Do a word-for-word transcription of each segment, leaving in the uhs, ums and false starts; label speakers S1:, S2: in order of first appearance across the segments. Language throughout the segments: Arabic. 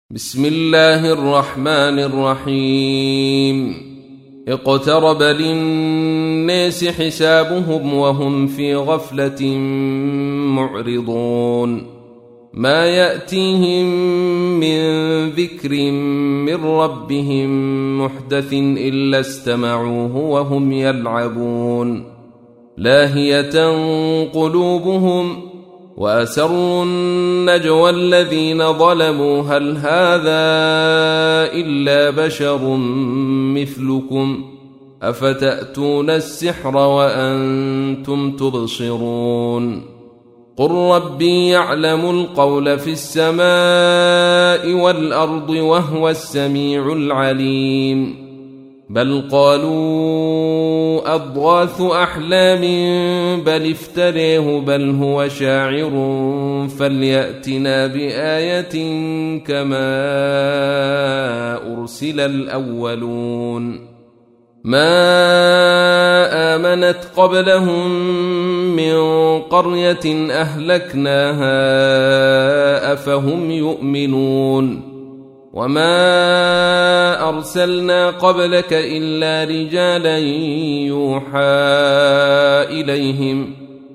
S1: بسم الله الرحمن الرحيم. اقترب للناس حسابهم وهم في غفلة معرضون. ما يأتيهم من ذكر من ربهم محدث إلا استمعوه وهم يلعبون. لاهية قلوبهم وأسروا النجوى الذين ظلموا هل هذا إلا بشر مثلكم أفتأتون السحر وأنتم تبصرون. قل ربي يعلم القول في السماء والأرض وهو السميع العليم. بل قالوا أضغاث أحلام بل افتريه بل هو شاعر فليأتنا بآية كما أرسل الأولون. ما آمنت قبلهم من قرية أهلكناها أفهم يؤمنون. وما أرسلنا قبلك إلا رجالا يوحى إليهم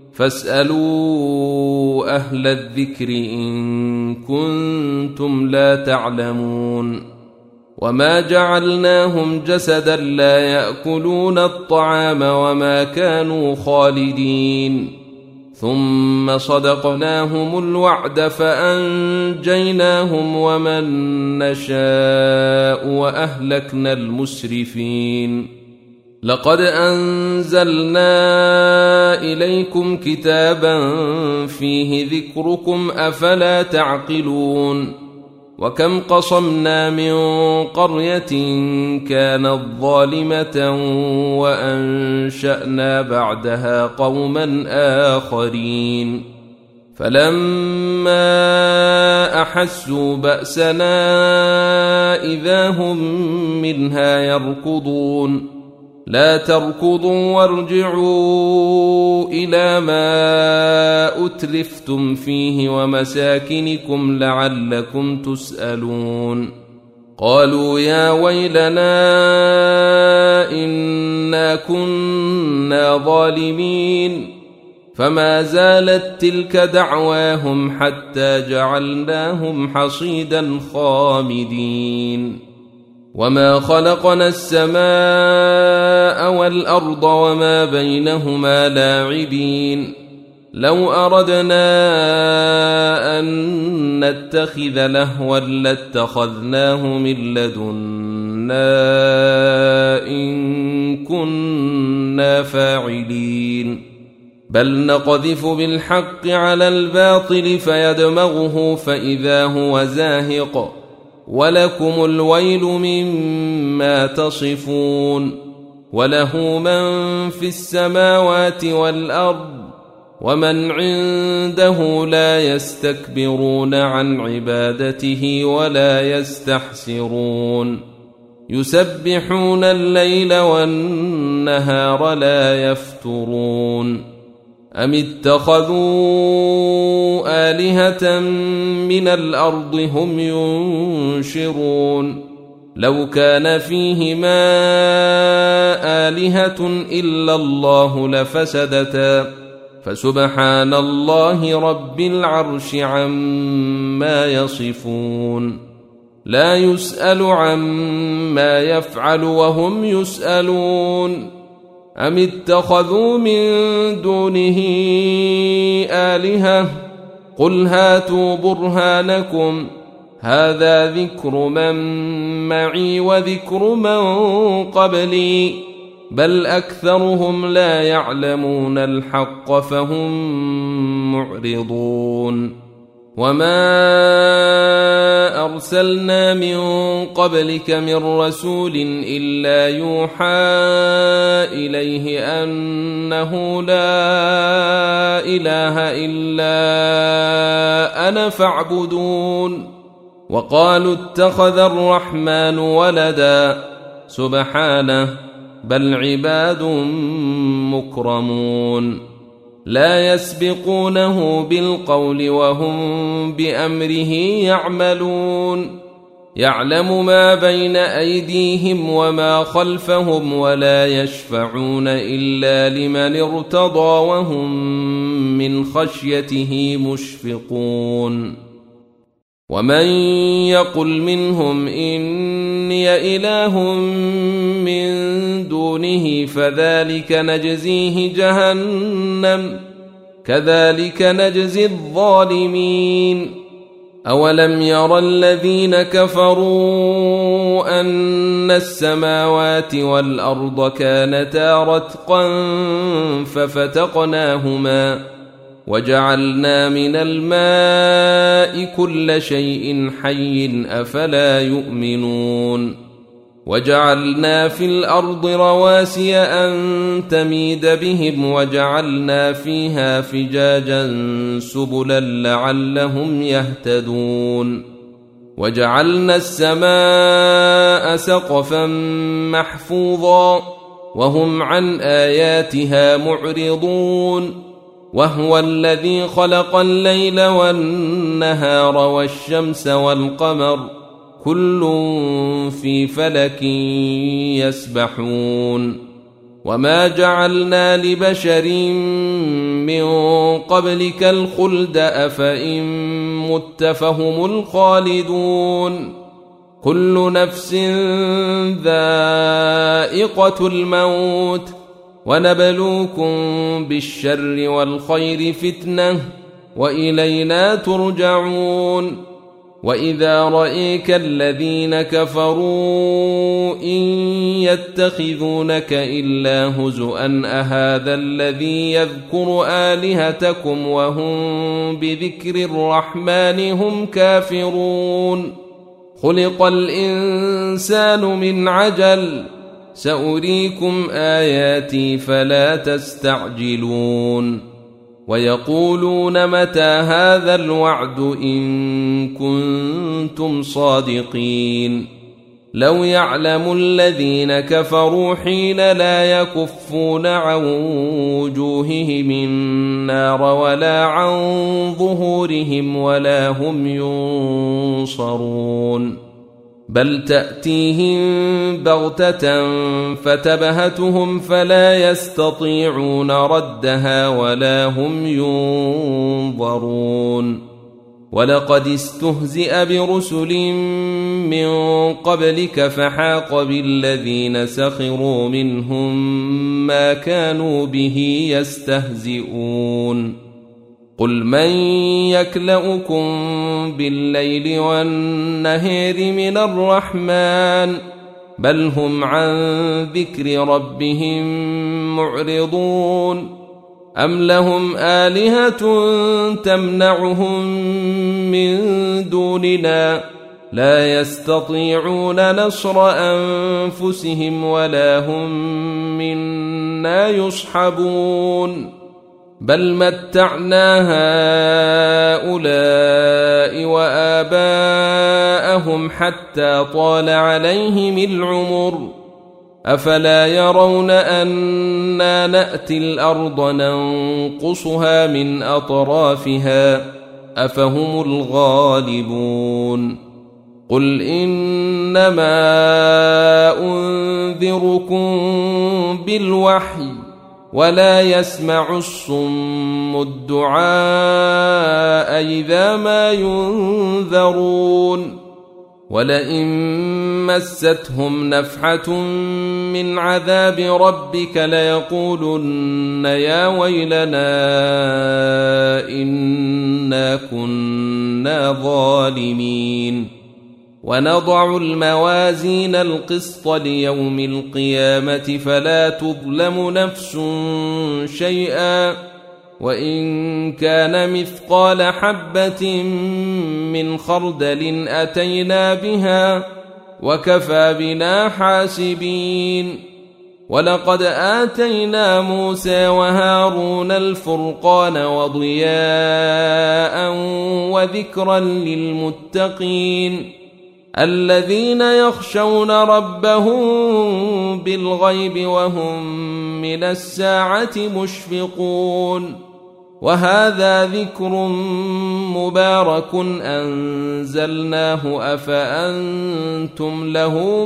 S1: فاسألوا أهل الذكر إن كنتم لا تعلمون. وما جعلناهم جسدا لا يأكلون الطعام وما كانوا خالدين. ثم صدقناهم الوعد فأنجيناهم ومن نشاء وأهلكنا المسرفين. لقد أنزلنا إليكم كتابا فيه ذكركم أفلا تعقلون. وكم قصمنا من قرية كانت ظالمة وأنشأنا بعدها قوما آخرين. فلما أحسوا بأسنا إذا هم منها يركضون. لا تركضوا وارجعوا إلى ما أتلفتم فيه ومساكنكم لعلكم تسألون. قالوا يا ويلنا إنا كنا ظالمين. فما زالت تلك دعواهم حتى جعلناهم حصيدا خامدين. وما خلقنا السماء والأرض وما بينهما لاعبين. لو أردنا أن نتخذ لهوا لاتخذناه من لدنا إن كنا فاعلين. بل نقذف بالحق على الباطل فيدمغه فإذا هو زاهق. ولكم الويل مما تصفون. وله من في السماوات والأرض ومن عنده لا يستكبرون عن عبادته ولا يستحسرون. يسبحون الليل والنهار لا يفترون. أم اتخذوا آلهة من الأرض هم ينشرون. لو كان فيهما آلهة إلا الله لفسدتا فسبحان الله رب العرش عما يصفون. لا يسأل عما يفعل وهم يسألون. أم اتخذوا من دونه آلهة قل هاتوا برهانكم هذا ذكر من معي وذكر من قبلي بل أكثرهم لا يعلمون الحق فهم معرضون. وما أرسلنا من قبلك من رسول إلا يوحى إليه أنه لا إله إلا أنا فاعبدون. وقالوا اتخذ الرحمن ولدا سبحانه بل عباد مكرمون. لا يسبقونه بالقول وهم بأمره يعملون. يعلم ما بين أيديهم وما خلفهم ولا يشفعون إلا لمن ارتضى وهم من خشيته مشفقون ومن يقل منهم إني إله من دونه فذلك نجزيه جهنم كذلك نجزي الظالمين أولم ير الذين كفروا أن السماوات والأرض كانتا رتقا ففتقناهما وجعلنا من الماء كل شيء حي أفلا يؤمنون وجعلنا في الأرض رواسي أن تميد بهم وجعلنا فيها فجاجا سبلا لعلهم يهتدون وجعلنا السماء سقفا محفوظا وهم عن آياتها معرضون وهو الذي خلق الليل والنهار والشمس والقمر كل في فلك يسبحون وما جعلنا لبشر من قبلك الخلد أفإن مت فهم الخالدون كل نفس ذائقة الموت ونبلوكم بالشر والخير فتنة وإلينا ترجعون وإذا رأيك الذين كفروا إن يتخذونك إلا هزؤا أهذا الذي يذكر آلهتكم وهم بذكر الرحمن هم كافرون خلق الإنسان من عجل سأريكم آياتي فلا تستعجلون ويقولون متى هذا الوعد إن كنتم صادقين لو يعلم الذين كفروا حين لا يكفون عن وجوههم النار ولا عن ظهورهم ولا هم ينصرون بل تأتيهم بغتة فتبهتهم فلا يستطيعون ردها ولا هم ينظرون ولقد استهزئ برسل من قبلك فحاق بالذين سخروا منهم ما كانوا به يستهزئون قل من يكلؤكم بالليل والنهار من الرحمن بل هم عن ذكر ربهم معرضون أم لهم آلهة تمنعهم من دوننا لا يستطيعون نصر أنفسهم ولا هم منا يصحبون بل متعنا هؤلاء وآباءهم حتى طال عليهم العمر أفلا يرون أنا نأتي الأرض ننقصها من أطرافها أفهم الغالبون قل إنما أنذركم بالوحي ولا يسمع الصم الدعاء إذا ما ينذرون ولئن مستهم نفحة من عذاب ربك ليقولن يا ويلنا إنا كنا ظالمين ونضع الموازين القسط ليوم القيامة فلا تظلم نفس شيئا وإن كان مثقال حبة من خردل أتينا بها وكفى بنا حاسبين ولقد آتينا موسى وهارون الفرقان وضياء وذكرا للمتقين الذين يخشون ربهم بالغيب وهم من الساعة مشفقون وهذا ذكر مبارك أنزلناه أفأنتم له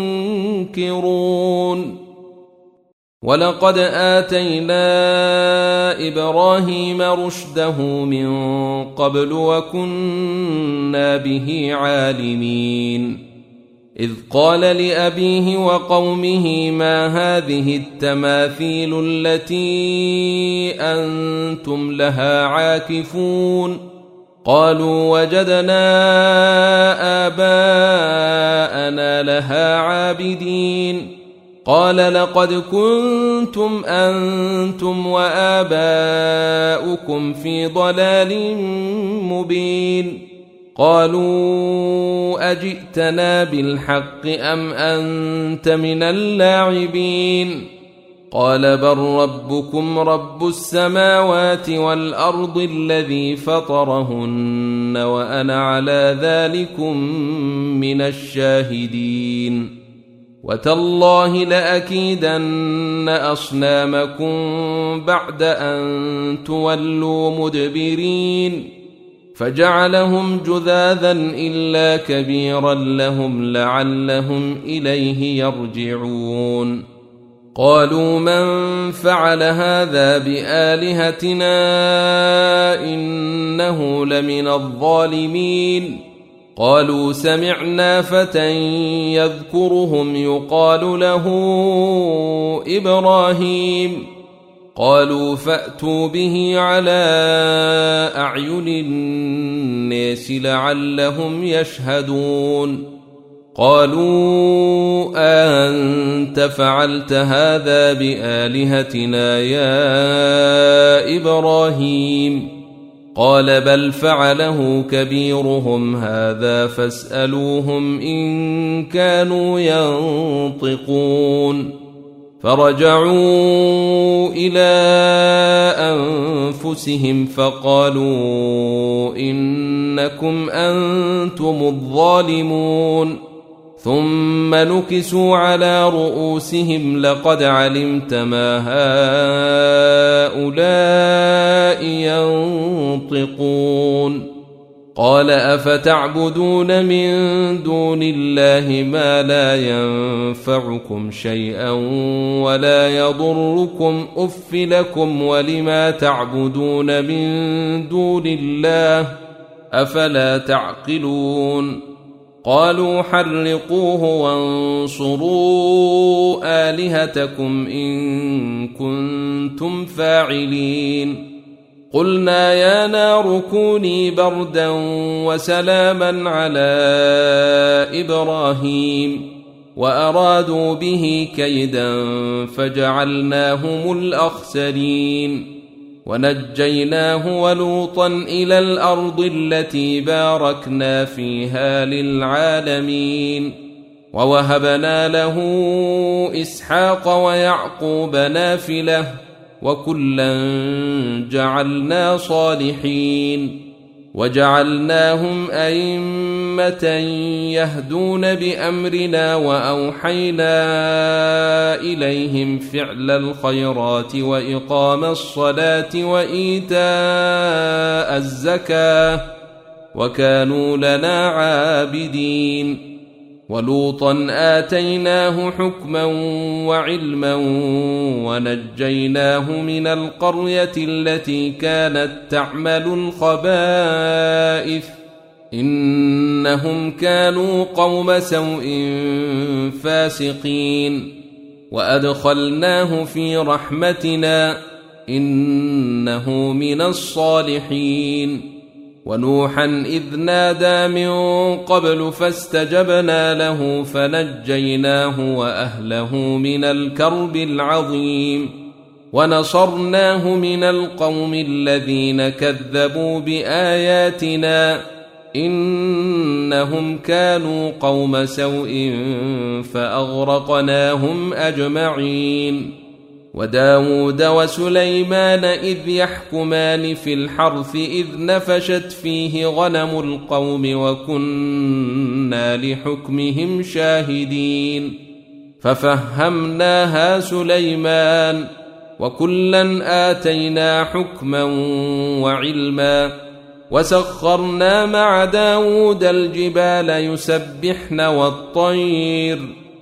S1: منكرون ولقد آتينا إبراهيم رشده من قبل وكنا به عالمين إذ قال لأبيه وقومه ما هذه التماثيل التي أنتم لها عاكفون قالوا وجدنا آباءنا لها عابدين قال لقد كنتم أنتم وآباؤكم في ضلال مبين قالوا أجئتنا بالحق أم أنت من اللاعبين قال بل ربكم رب السماوات والأرض الذي فطرهن وأنا على ذلكم من الشاهدين وتالله لأكيدن أصنامكم بعد أن تولوا مدبرين فجعلهم جذاذا إلا كبيرا لهم لعلهم إليه يرجعون قالوا من فعل هذا بآلهتنا إنه لمن الظالمين قالوا سمعنا فتى يذكرهم يقال له إبراهيم قالوا فأتوا به على أعين الناس لعلهم يشهدون قالوا أنت فعلت هذا بآلهتنا يا إبراهيم قال بل فعله كبيرهم هذا فاسألوهم إن كانوا ينطقون فرجعوا إلى أنفسهم فقالوا إنكم أنتم الظالمون ثم نكسوا على رؤوسهم لقد علمت ما هؤلاء ينطقون قال أفتعبدون من دون الله ما لا ينفعكم شيئا ولا يضركم أف لكم ولما تعبدون من دون الله أفلا تعقلون قالوا حرقوه وانصروا آلهتكم إن كنتم فاعلين قلنا يا نار كوني بردا وسلاما على إبراهيم وأرادوا به كيدا فجعلناهم الأخسرين ونجيناه ولوطا إلى الأرض التي باركنا فيها للعالمين ووهبنا له إسحاق ويعقوب نافلة وكلا جعلنا صالحين وجعلناهم أئمة يهدون بأمرنا وأوحينا إليهم فعل الخيرات وإقام الصلاة وإيتاء الزكاة وكانوا لنا عابدين ولوطا آتيناه حكما وعلما ونجيناه من القرية التي كانت تعمل الخبائث إنهم كانوا قوم سوء فاسقين وأدخلناه في رحمتنا إنه من الصالحين ونوحا إذ نادى من قبل فاستجبنا له فنجيناه وأهله من الكرب العظيم ونصرناه من القوم الذين كذبوا بآياتنا إنهم كانوا قوم سوء فأغرقناهم أجمعين وداود وسليمان إذ يحكمان في الحرث إذ نفشت فيه غنم القوم وكنا لحكمهم شاهدين ففهمناها سليمان وكلا آتينا حكما وعلما وسخرنا مع داود الجبال يسبحن والطير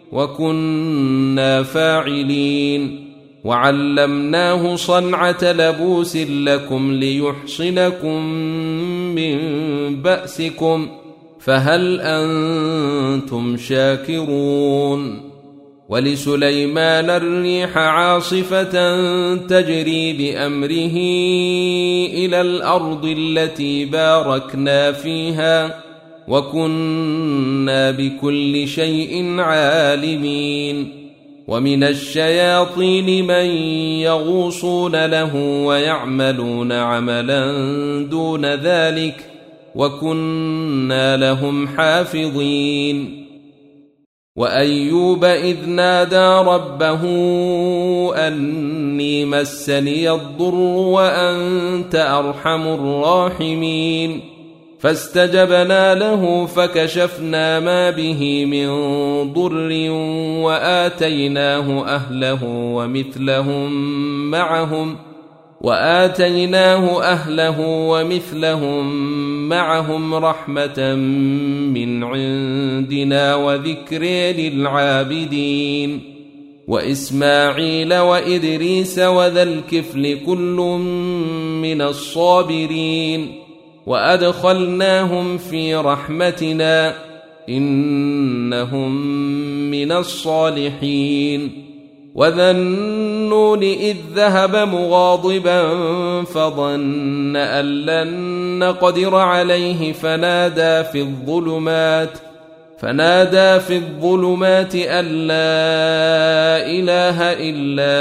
S1: وكنا فاعلين وعلمناه صنعة لبوس لكم ليحصنكم من بأسكم فهل أنتم شاكرون ولسليمان الريح عاصفة تجري بأمره إلى الأرض التي باركنا فيها وكنا بكل شيء عالمين ومن الشياطين من يغوصون له ويعملون عملا دون ذلك وكنا لهم حافظين وأيوب إذ نادى ربه أني مسني الضر وأنت أرحم الراحمين فاستجبنا له فكشفنا ما به من ضر وآتيناه أهله ومثلهم معهم وآتيناه أهله ومثلهم معهم رحمة من عندنا وذكر للعابدين وإسماعيل وإدريس وذا الكفل كل من الصابرين وأدخلناهم في رحمتنا إنهم من الصالحين وذا النون إذ ذهب مغاضبا فظن أن لن نقدر عليه فنادى في الظلمات فنادى في الظلمات أن لا إله إلا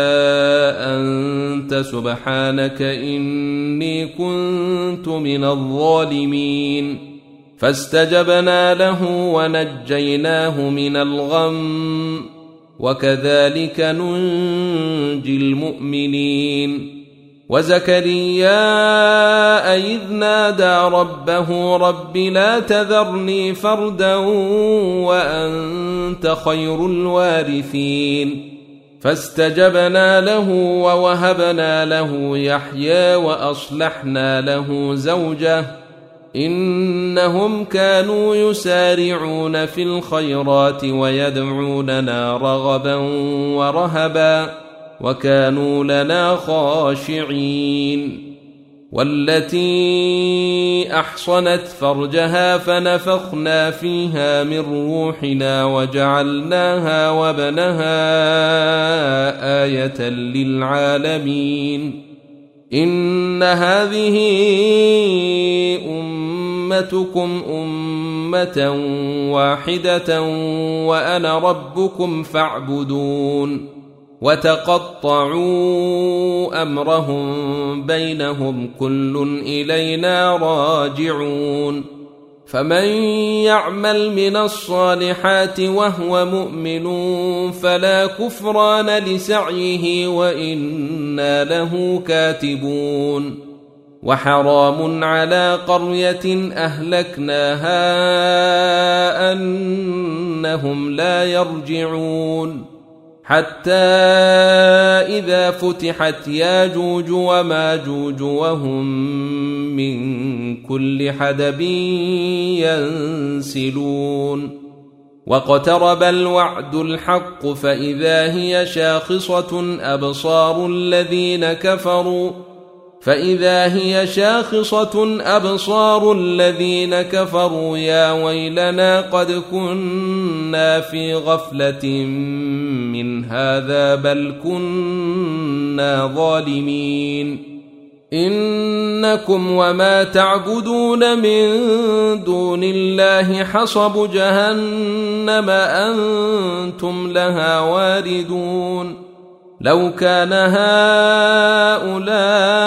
S1: أنت سبحانك إني كنت من الظالمين فاستجبنا له ونجيناه من الغم وكذلك ننجي المؤمنين وزكريا إذ نادى ربه رب لا تذرني فردا وأنت خير الوارثين فاستجبنا له ووهبنا له يحيى وأصلحنا له زوجه إنهم كانوا يسارعون في الخيرات ويدعوننا رغبا ورهبا وكانوا لنا خاشعين والتي أحصنت فرجها فنفخنا فيها من روحنا وجعلناها وابنها آية للعالمين إن هذه أمتكم أمة واحدة وأنا ربكم فاعبدون وتقطعوا أمرهم بينهم كل إلينا راجعون فمن يعمل من الصالحات وهو مؤمن فلا كفران لسعيه وإنا له كاتبون وحرام على قرية أهلكناها أنهم لا يرجعون حتى إذا فتحت ياجوج وماجوج وهم من كل حدب ينسلون واقترب الوعد الحق فإذا هي شاخصة أبصار الذين كفروا فإذا هي شاخصة أبصار الذين كفروا يا ويلنا قد كنا في غفلة من هذا بل كنا ظالمين إنكم وما تعبدون من دون الله حصب جهنم أنتم لها واردون لو كان هؤلاء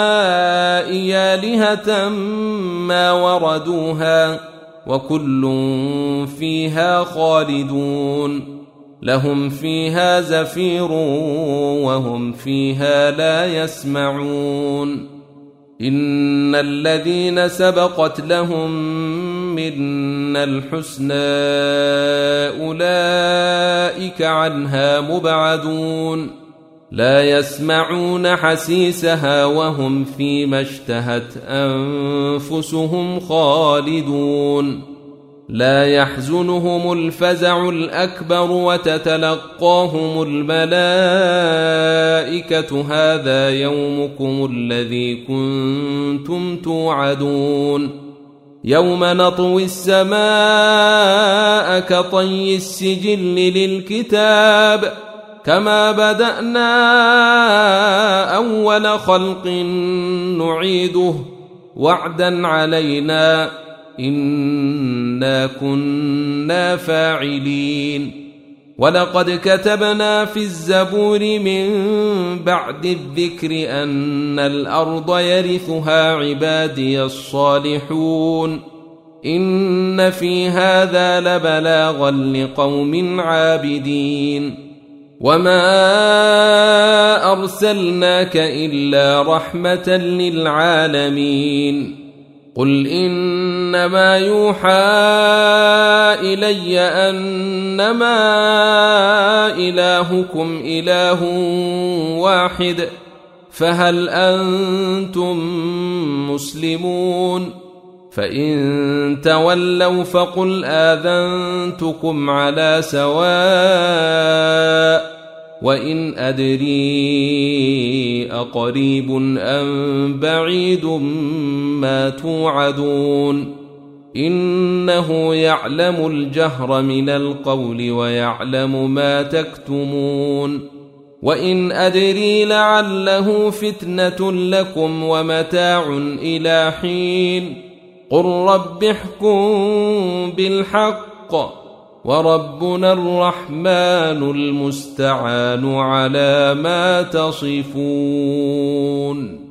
S1: آلهة ما وردوها وكل فيها خالدون لهم فيها زفير وهم فيها لا يسمعون إن الذين سبقت لهم منا الحسنى أولئك عنها مبعدون لا يسمعون حسيسها وهم فيما اشتهت أنفسهم خالدون لا يحزنهم الفزع الأكبر وتتلقاهم الملائكة هذا يومكم الذي كنتم توعدون يوم نطوي السماء كطي السجل للكتاب كما بدأنا أول خلق نعيده وعدا علينا إنا كنا فاعلين ولقد كتبنا في الزبور من بعد الذكر أن الأرض يرثها عبادي الصالحون إن في هذا لبلاغا لقوم عابدين وما أرسلناك إلا رحمة للعالمين قل إنما يوحى إلي أنما إلهكم إله واحد فهل أنتم مسلمون فإن تولوا فقل آذنتكم على سواء وإن أدري أقريب أم بعيد ما توعدون إنه يعلم الجهر من القول ويعلم ما تكتمون وإن أدري لعله فتنة لكم ومتاع إلى حين قل رب احكم بالحق وربنا الرحمن المستعان على ما تصفون.